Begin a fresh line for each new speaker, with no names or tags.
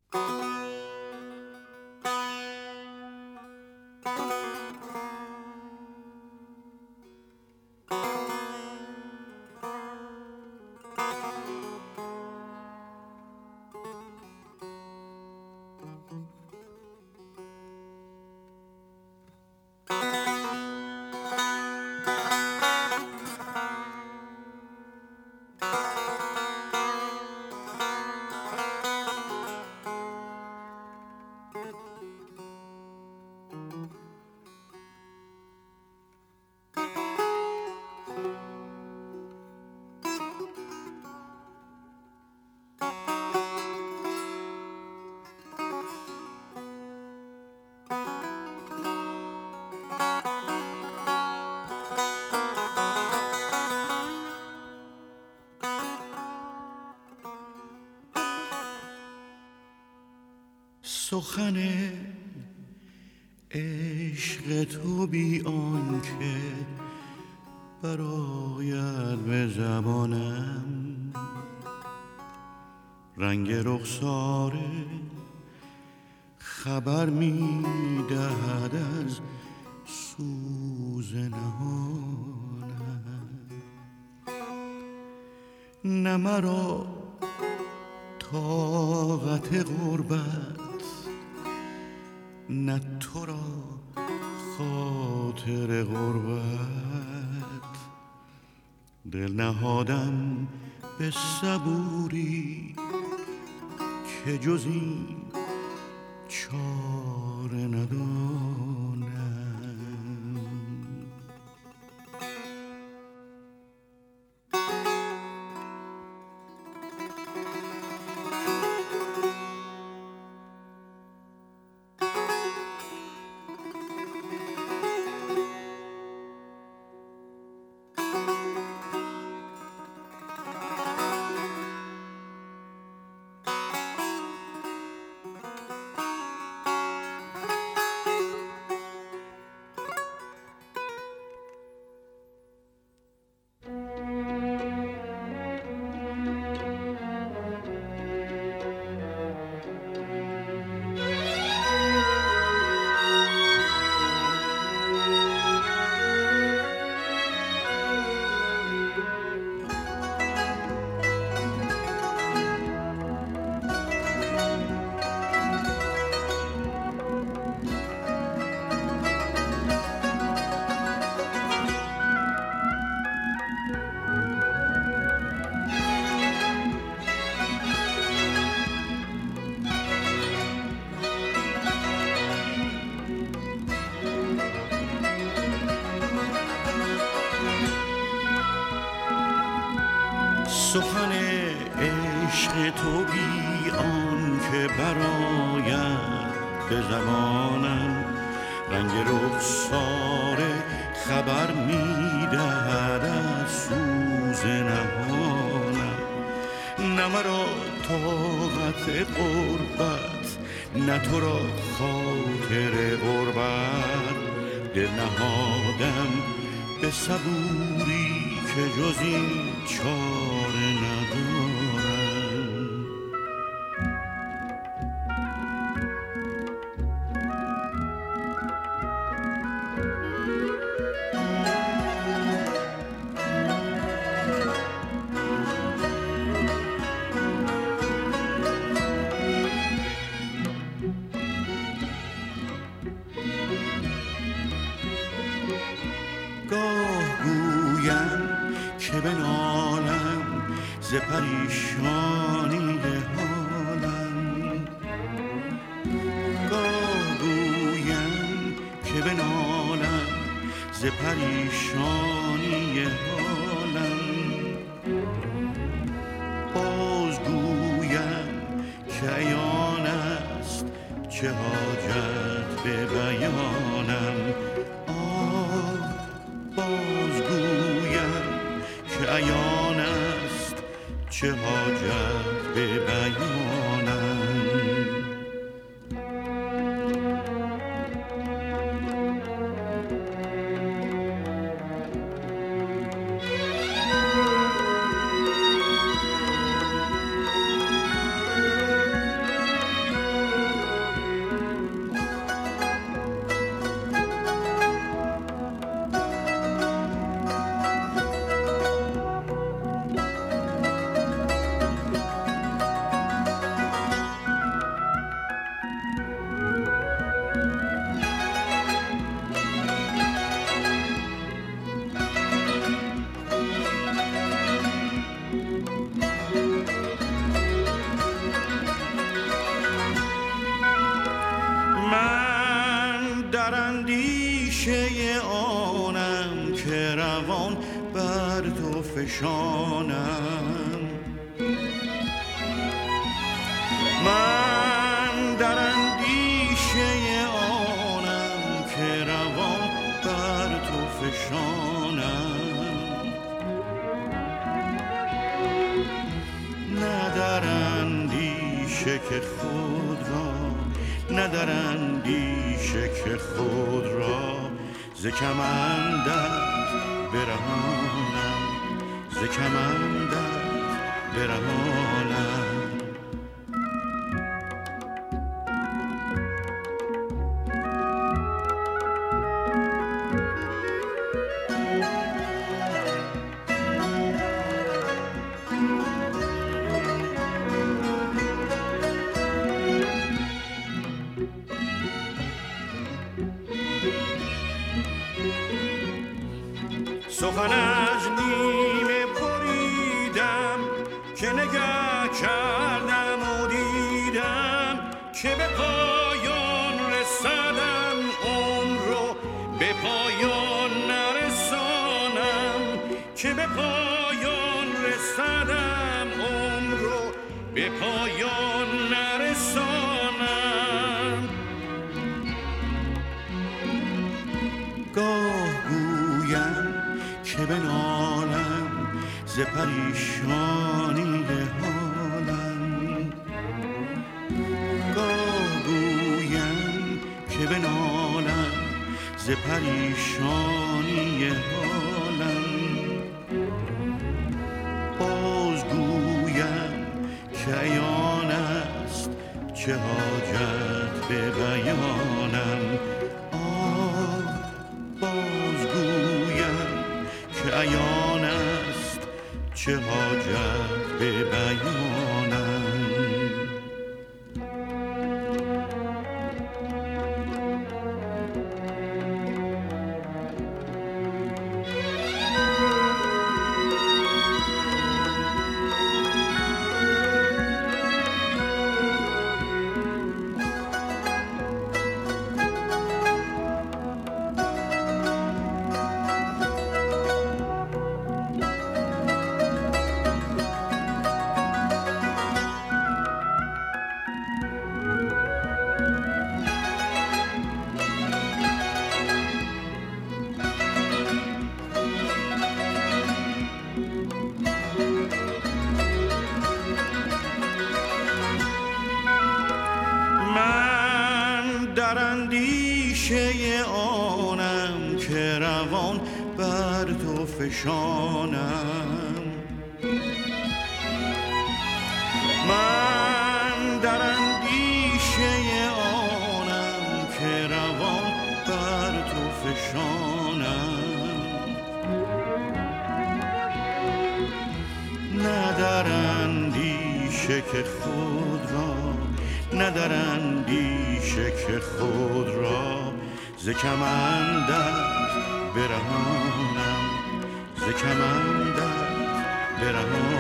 سخن عشق تو بی آنکه برآید به زبانم، رنگ رخسار خبر می دهد از سوز نهانم. نه مرا طاقت غربت، نه تو را خاطر غربت، دل نهادم به صبوری که جز این چاره ندانم. سخن عشق تو بی آنکه برآید به زبانم، رنگ رخسار خبر می دهد از سوز نهانم. نه مرا طاقت غربت، نه تو را خاطر غربت، دل نهادم به صبوری که جز این چاره ندارم. گاه گویم که بنالم ز پریشانی حالم، گاه گویم که بنالم ز پریشانی حالم، باز گویم که عیان است چه حاجت به بیانم. باز گویم که عیان است چه حاجت به بیانم. اندیشه آنم که روان بر تو فشانم. من در اندیشه آنم که روان بر تو فشانم. نه در اندیشه که خود را، نه در اندیشه که خود را ز کمندت برهانم، ز کمندت برهانم. سخن از نیمه بریدم که نگه کردم و دیدم که به پایان رسدم، عمر رو به پایان نرسانم، که به پایان رسدم، عمر رو به پایان نرسانم. گاه گویم که بنالم ز پریشانی حالم، گاه گویم که بنالم ز پریشانی حالم، باز گویم که عیان است چه حاجت به بیانم. عیان است چه حاجت به بیانم. در اندیشه آنم که روان بر تو فشانم. من در اندیشه آنم که روان بر تو فشانم. نه در اندیشه که خود را، نه در اندیشه که خود را ز کمندت برهانم، ز کمندت برهانم.